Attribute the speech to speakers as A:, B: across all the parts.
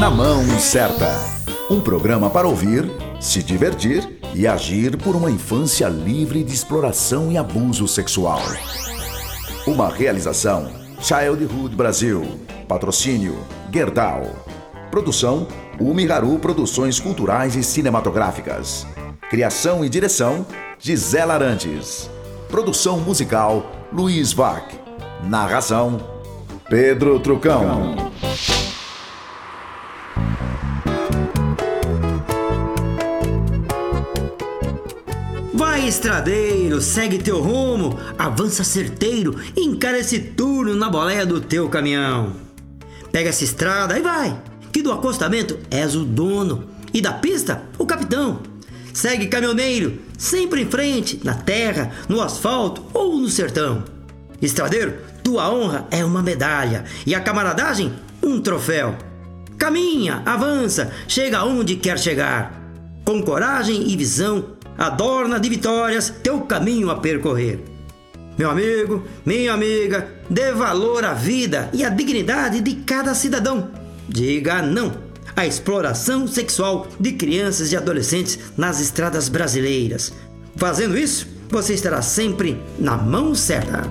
A: Na Mão Certa. Um programa para ouvir, se divertir e agir por uma infância livre de exploração e abuso sexual. Uma realização Childhood Brasil. Patrocínio Gerdau. Produção Umiharu Produções Culturais e Cinematográficas. Criação e direção Gisela Arantes. Produção musical Luiz Vac. Narração Pedro Trucão.
B: Vai, estradeiro, segue teu rumo, avança certeiro, encara esse turno na boleia do teu caminhão. Pega essa estrada e vai, que do acostamento és o dono e da pista o capitão. Segue, caminhoneiro, sempre em frente, na terra, no asfalto ou no sertão. Estradeiro, tua honra é uma medalha e a camaradagem um troféu. Caminha, avança, chega onde quer chegar. Com coragem e visão, adorna de vitórias teu caminho a percorrer. Meu amigo, minha amiga, dê valor à vida e à dignidade de cada cidadão. Diga não à exploração sexual de crianças e adolescentes nas estradas brasileiras. Fazendo isso, você estará sempre na mão certa.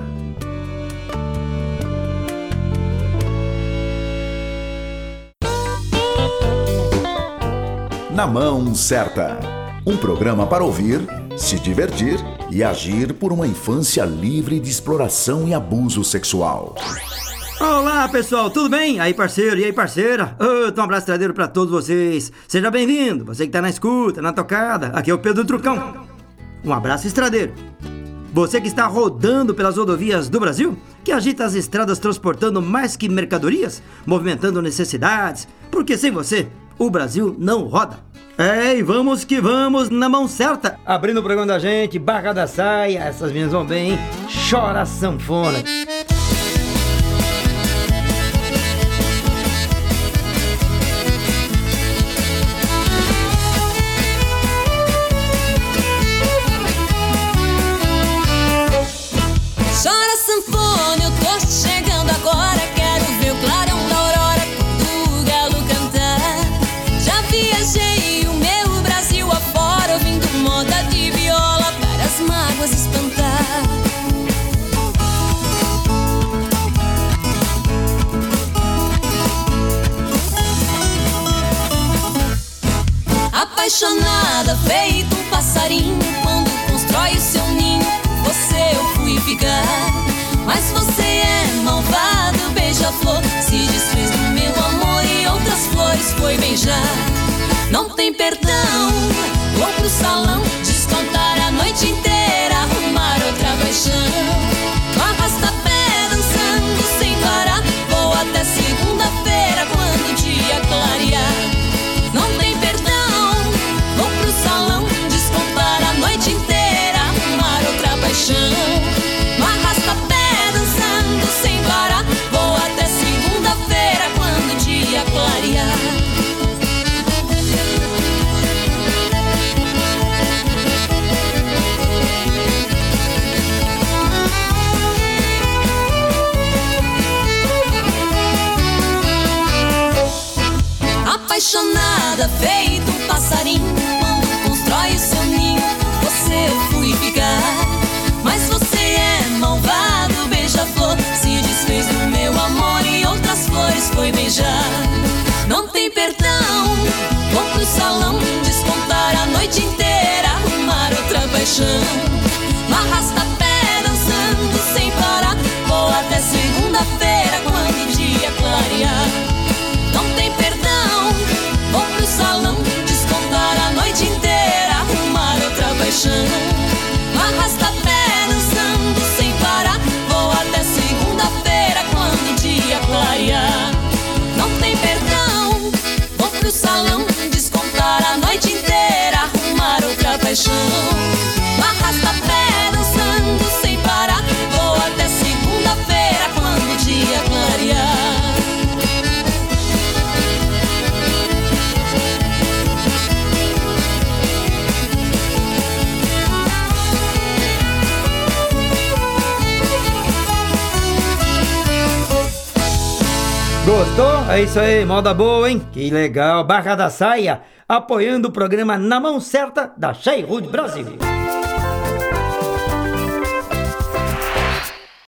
A: Na Mão Certa. Um programa para ouvir, se divertir e agir por uma infância livre de exploração e abuso sexual.
B: Olá, pessoal, tudo bem? Aí, parceiro, e aí, parceira? Um abraço estradeiro pra todos vocês. Seja bem-vindo, você que tá na escuta, na tocada. Aqui é o Pedro Trucão. Um abraço, estradeiro. Você que está rodando pelas rodovias do Brasil, que agita as estradas transportando mais que mercadorias, movimentando necessidades, porque sem você, o Brasil não roda. E vamos que vamos, na mão certa. Abrindo o programa da gente, Barra da Saia, essas meninas vão bem, hein? Chora sanfona.
C: Chora sanfona, eu tô chegando agora. Quero ver o clarão da aurora quando o galo cantar. Já viajei o meu Brasil afora, ouvindo moda de viola para as mágoas espantar. Apaixonada, feito um passarinho, quando constrói o seu ninho, você eu fui ficar. Mas você é malvado, beija-flor, se desfez do meu amor e outras flores foi beijar. Não tem perdão, vou pro salão, descontar a noite inteira, arrumar outra paixão. No arrasta-pé dançando sem parar, vou até segunda-feira quando o dia clarear. Não tem perdão, vou pro salão, descontar a noite inteira, arrumar outra paixão. No arrasta-pé dançando sem parar, vou até segunda-feira quando o dia clarear. Apaixonada, feito um passarinho, quando constrói o seu ninho, você eu fui ficar. Mas você é malvado, beija-flor, se desfez do meu amor e outras flores foi beijar. Não tem perdão, vou pro salão, descontar a noite inteira, arrumar outra paixão. No arrasta-pé dançando sem parar, vou até segunda-feira quando o dia clarear. Não tem perdão, vou pro salão, descontar a noite inteira, arrumar outra paixão. No arrasta-pé dançando sem parar, vou até segunda-feira quando o dia clarear. Não tem perdão, vou pro salão, descontar a noite inteira, arrumar outra paixão. No arrasta-pé dançando
B: Gostou? É isso aí, moda boa, hein? Que legal, Barra da Saia, apoiando o programa Na Mão Certa da Cheirwood Brasil.